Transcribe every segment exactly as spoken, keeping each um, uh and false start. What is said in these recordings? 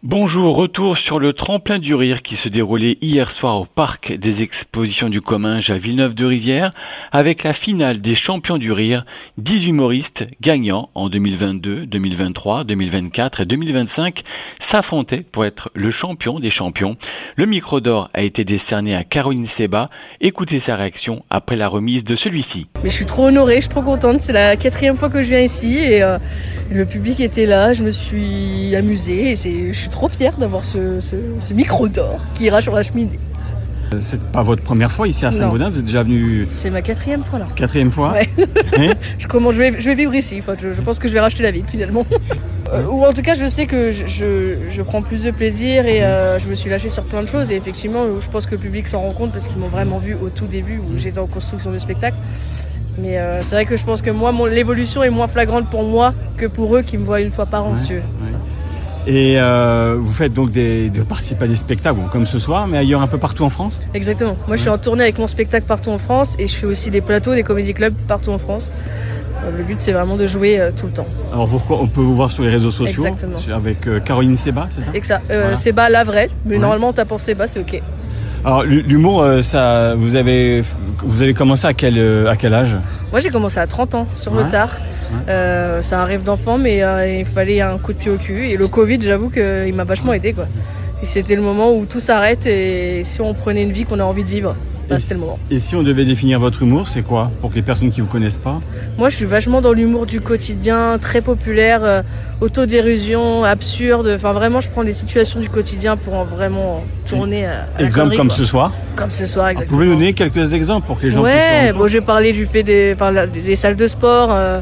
Bonjour, retour sur le tremplin du rire qui se déroulait hier soir au parc des expositions du Comminges à Villeneuve-de-Rivière avec la finale des champions du rire, dix humoristes gagnants en deux mille vingt-deux, deux mille vingt-trois, deux mille vingt-quatre et deux mille vingt-cinq s'affrontaient pour être le champion des champions. Le micro d'or a été décerné à Caroline Seba. Écoutez sa réaction après la remise de celui-ci. Mais je suis trop honorée, je suis trop contente, c'est la quatrième fois que je viens ici et euh, le public était là, je me suis amusée et c'est, je suis trop fière d'avoir ce, ce, ce micro d'or qui ira sur la cheminée. C'est pas votre première fois ici à Saint-Gaudens, vous êtes déjà venu... C'est ma quatrième fois là. Quatrième fois ouais. je, comment, je, vais, je vais vivre ici, enfin, je, je pense que je vais racheter la ville finalement. euh, ou en tout cas je sais que je, je, je prends plus de plaisir et euh, je me suis lâchée sur plein de choses et effectivement je pense que le public s'en rend compte parce qu'ils m'ont vraiment vu au tout début où j'étais en construction de spectacle. Mais euh, c'est vrai que je pense que moi, mon, l'évolution est moins flagrante pour moi que pour eux qui me voient une fois par an, ouais, si tu veux. Ouais. Et euh, vous faites donc des, de participer à des spectacles, bon, comme ce soir, mais ailleurs un peu partout en France ? Exactement. Moi, ouais. Je suis en tournée avec mon spectacle partout en France et je fais aussi des plateaux, des comédie clubs partout en France. Euh, le but, c'est vraiment de jouer euh, tout le temps. Alors, vous, on peut vous voir sur les réseaux sociaux. Exactement. Avec euh, Caroline Seba, c'est ça ? Et que ça. Euh, voilà. Seba, la vraie, mais ouais. Normalement, en tapant Seba, c'est OK. Alors, l'humour, ça, vous avez, vous avez commencé à quel, à quel âge ? Moi, j'ai commencé à trente ans, sur ouais. le tard. Ouais. Euh, c'est un rêve d'enfant, mais euh, il fallait un coup de pied au cul. Et le Covid, j'avoue qu'il m'a vachement aidé, quoi. Et c'était le moment où tout s'arrête et si on prenait une vie qu'on a envie de vivre, bah, c'était le moment. Et si on devait définir votre humour, c'est quoi ? Pour que les personnes qui ne vous connaissent pas ? Moi, je suis vachement dans l'humour du quotidien, très populaire, euh, autodérision, absurde. Enfin, vraiment, je prends des situations du quotidien pour en vraiment tourner à, à exemple connerie, comme quoi. Ce soir ? Comme ce soir, exactement. Vous pouvez nous donner quelques exemples pour que les gens ouais, puissent... Ouais, bon, j'ai parlé du fait des, enfin, des salles de sport, euh,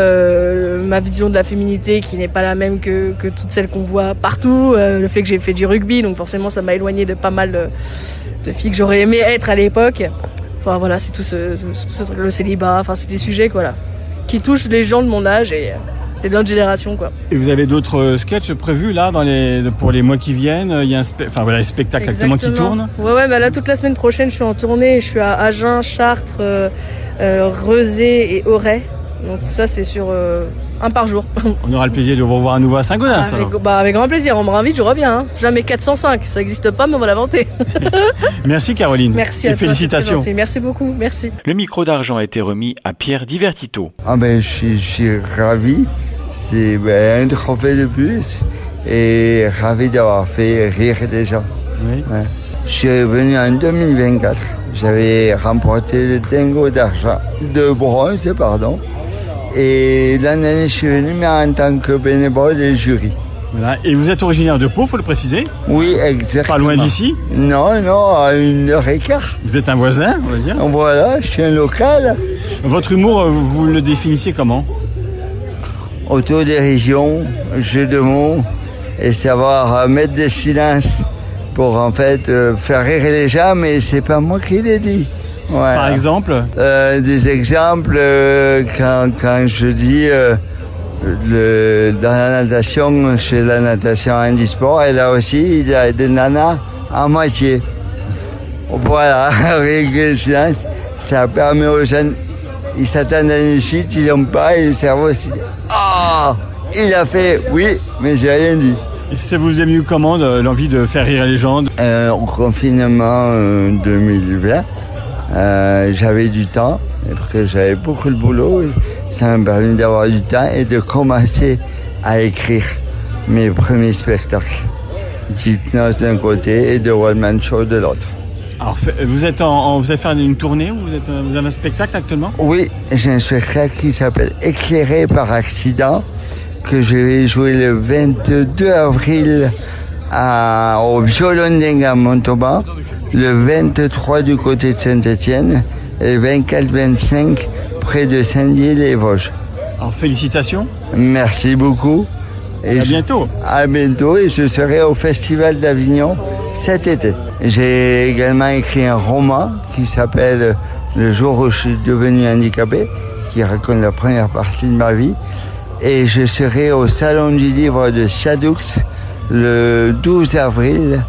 euh, ma vision de la féminité qui n'est pas la même que, que toutes celles qu'on voit partout, euh, le fait que j'ai fait du rugby, donc forcément, ça m'a éloigné de pas mal de, de filles que j'aurais aimé être à l'époque. Enfin voilà, c'est tout ce, tout ce truc, le célibat, enfin c'est des sujets quoi, là, qui touchent les gens de mon âge et, et de notre génération quoi. Et vous avez d'autres sketchs prévus là dans les, pour les mois qui viennent ? Il y a un spe... enfin, voilà, les spectacles actuellement qui tournent ? Ouais, ouais, bah là toute la semaine prochaine je suis en tournée, je suis à Agen, Chartres, euh, euh, Rezé et Auray. Donc tout ça c'est sur euh, un par jour. On aura le plaisir de vous revoir à nouveau à Saint-Gaudens. Ah, avec, bah, avec grand plaisir, on me réinvite, je reviens. Hein. Jamais quatre cent cinq, ça n'existe pas mais on va l'inventer. Merci Caroline. Merci et à toi, félicitations. Merci beaucoup, merci. Le micro d'argent a été remis à Pierre Divertito. Ah ben je suis, je suis ravi, c'est ben, un trophée de plus et ravi d'avoir fait rire les gens. Oui. Ouais. Je suis venu en deux mille vingt-quatre, j'avais remporté le dingo d'argent, de bronze pardon. Et l'année, je suis venu, mais en tant que bénévole et jury. Voilà. Et vous êtes originaire de Pau, il faut le préciser ? Oui, exactement. Pas loin d'ici ? Non, non, à une heure et quart. Vous êtes un voisin, on va dire ? Voilà, je suis un local. Votre humour, vous, vous le définissiez comment ? Autodérision, jeu de mots, et savoir mettre des silences pour en fait euh, faire rire les gens, mais c'est pas moi qui l'ai dit. Voilà. Par exemple euh, Des exemples, euh, quand, quand je dis euh, le, dans la natation, chez la natation handisport, et là aussi, il y a des nanas à moitié. Voilà, avec silence, ça permet aux jeunes, ils s'attendent à une chute, ils n'ont pas, et le cerveau se dit « Ah, il a fait, oui, mais j'ai rien dit ». Ça vous est venu comment, l'envie de faire rire les gens ? euh, Au confinement euh, deux mille vingt, Euh, j'avais du temps, parce que j'avais beaucoup de boulot, et ça m'a permis d'avoir du temps et de commencer à écrire mes premiers spectacles d'hypnose d'un côté et de one-man show de l'autre. Alors, vous êtes en, en, vous allez faire une tournée ou vous, êtes, vous avez un spectacle actuellement ? Oui, j'ai un spectacle qui s'appelle Éclairé par accident, que je vais jouer le vingt-deux avril à, au Violon-Dingue à Montauban, le vingt-trois du côté de Saint-Étienne et le vingt-quatre vingt-cinq près de Saint-Dié-les-Vosges. Alors félicitations. Merci beaucoup. Et à bientôt. Je, à bientôt et je serai au Festival d'Avignon cet été. J'ai également écrit un roman qui s'appelle Le jour où je suis devenu handicapé, qui raconte la première partie de ma vie. Et je serai au Salon du Livre de Chadoux le douze avril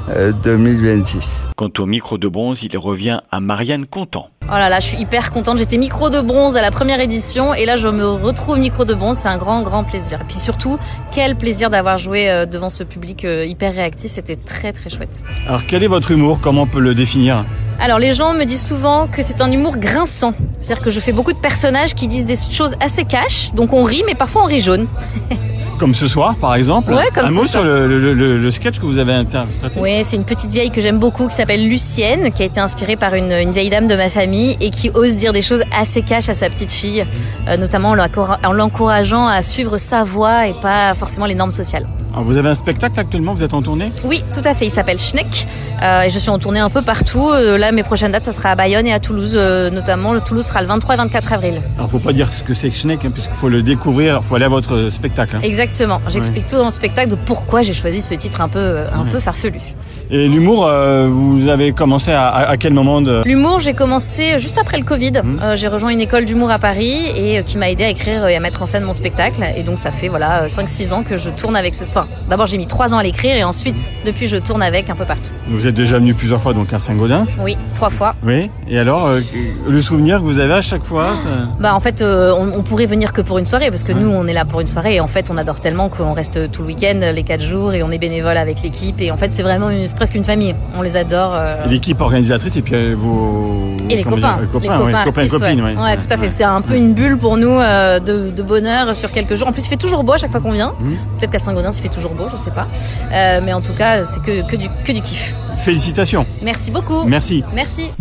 euh, deux mille vingt-six. Quant au micro de bronze, il revient à Marianne Contant. Oh là là, je suis hyper contente. J'étais micro de bronze à la première édition et là je me retrouve micro de bronze. C'est un grand grand plaisir. Et puis surtout, quel plaisir d'avoir joué devant ce public hyper réactif. C'était très très chouette. Alors quel est votre humour? Comment on peut le définir? Alors les gens me disent souvent que c'est un humour grinçant. C'est-à-dire que je fais beaucoup de personnages qui disent des choses assez cash. Donc on rit mais parfois on rit jaune. Comme ce soir, par exemple. Ouais, comme un mot ça. sur le, le, le, le sketch que vous avez interprété. Oui, c'est une petite vieille que j'aime beaucoup qui s'appelle Lucienne, qui a été inspirée par une, une vieille dame de ma famille et qui ose dire des choses assez cash à sa petite fille, euh, notamment en l'encourageant à suivre sa voie et pas forcément les normes sociales. Alors vous avez un spectacle actuellement, vous êtes en tournée? Oui, tout à fait, il s'appelle Schneck euh, et je suis en tournée un peu partout. Euh, là, mes prochaines dates, ça sera à Bayonne et à Toulouse, euh, notamment. Le Toulouse sera le vingt-trois et vingt-quatre avril. Alors faut pas dire ce que c'est que Schneck, hein, puisqu'il faut le découvrir, il faut aller à votre spectacle. Hein. Exactement, j'explique ouais. tout dans le spectacle de pourquoi j'ai choisi ce titre un peu, un ouais. peu farfelu. Et l'humour, euh, vous avez commencé à, à, à quel moment de... L'humour, j'ai commencé juste après le Covid. Mmh. Euh, j'ai rejoint une école d'humour à Paris et euh, qui m'a aidé à écrire et à mettre en scène mon spectacle. Et donc ça fait voilà cinq six ans que je tourne avec ce... Enfin, d'abord j'ai mis trois ans à l'écrire et ensuite, depuis, je tourne avec un peu partout. Vous êtes déjà venu plusieurs fois donc à Saint-Gaudens? Oui, trois fois. Oui, et alors, euh, le souvenir que vous avez à chaque fois ça... Bah en fait, euh, on, on pourrait venir que pour une soirée parce que ouais. nous, on est là pour une soirée et en fait, on adore tellement qu'on reste tout le week-end, les quatre jours et on est bénévole avec l'équipe et en fait, c'est vraiment une, c'est presque une famille. On les adore. Euh... L'équipe organisatrice et puis euh, vos... Et les copains. Dire, les copains, les copains, ouais, artistes, copains et copines. Ouais, ouais. ouais, tout à fait. Ouais. C'est un peu une bulle pour nous euh, de, de bonheur sur quelques jours. En plus, il fait toujours beau à chaque fois qu'on vient. Mmh. Peut-être qu'à Saint-Gaudens, il fait toujours beau, je sais pas. Euh, mais en tout cas, c'est que, que, du, que du kiff. Félicitations. Merci beaucoup. Merci. Merci.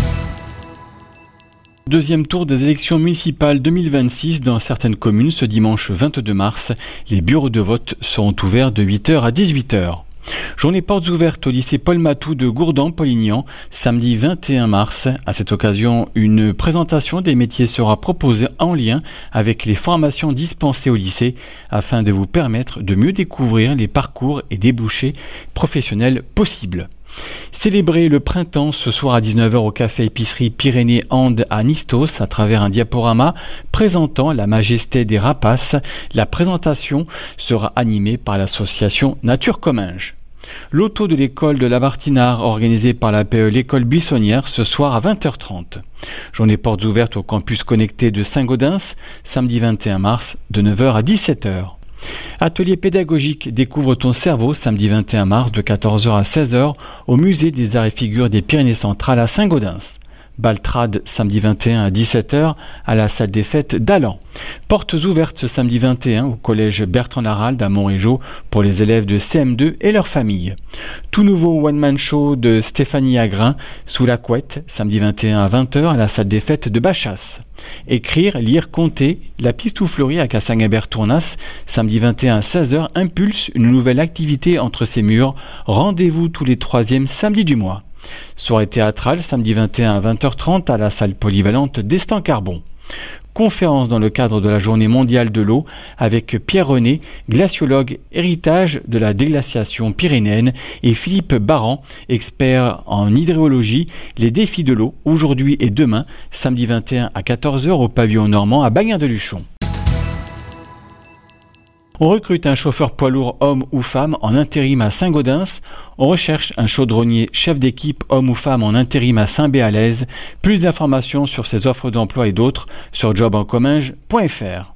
Deuxième tour des élections municipales deux mille vingt-six dans certaines communes ce dimanche vingt-deux mars. Les bureaux de vote seront ouverts de huit heures à dix-huit heures. Journée portes ouvertes au lycée Paul Matou de Gourdan-Polignan, samedi vingt et un mars. À cette occasion, une présentation des métiers sera proposée en lien avec les formations dispensées au lycée afin de vous permettre de mieux découvrir les parcours et débouchés professionnels possibles. Célébrer le printemps ce soir à dix-neuf heures au café épicerie Pyrénées Andes à Nistos à travers un diaporama présentant la majesté des rapaces. La présentation sera animée par l'association Nature Comminges. L'auto de l'école de la Martinard organisée par la P E l'école buissonnière ce soir à vingt heures trente. Journée portes ouvertes au campus connecté de Saint-Gaudens, samedi vingt et un mars de neuf heures à dix-sept heures. Atelier pédagogique Découvre ton cerveau, samedi vingt et un mars de quatorze heures à seize heures au musée des arts et figures des Pyrénées-Centrales à Saint-Gaudens. Baltrade, samedi vingt et un à dix-sept heures à la salle des fêtes d'Allan. Portes ouvertes ce samedi vingt et un au collège Bertrand Laralde à Montrégeau pour les élèves de C M deux et leurs familles. Tout nouveau one-man show de Stéphanie Agrin sous la couette, samedi vingt et un à vingt heures à la salle des fêtes de Bachas. Écrire, lire, compter, la Pistouflerie à Cassagnabert-Tournas, samedi vingt et un à seize heures, impulse une nouvelle activité entre ses murs. Rendez-vous tous les troisièmes samedis du mois. Soirée théâtrale, samedi vingt et un à vingt heures trente à la salle polyvalente d'Estaing-Carbon. Conférence dans le cadre de la Journée mondiale de l'eau avec Pierre René, glaciologue héritage de la déglaciation pyrénéenne, et Philippe Baran, expert en hydrologie, les défis de l'eau, aujourd'hui et demain, samedi vingt et un à quatorze heures au pavillon normand à Bagnères-de-Luchon. On recrute un chauffeur poids lourd homme ou femme en intérim à Saint-Gaudens. On recherche un chaudronnier chef d'équipe homme ou femme en intérim à Saint-Béalaise. Plus d'informations sur ces offres d'emploi et d'autres sur job en comminges point f r.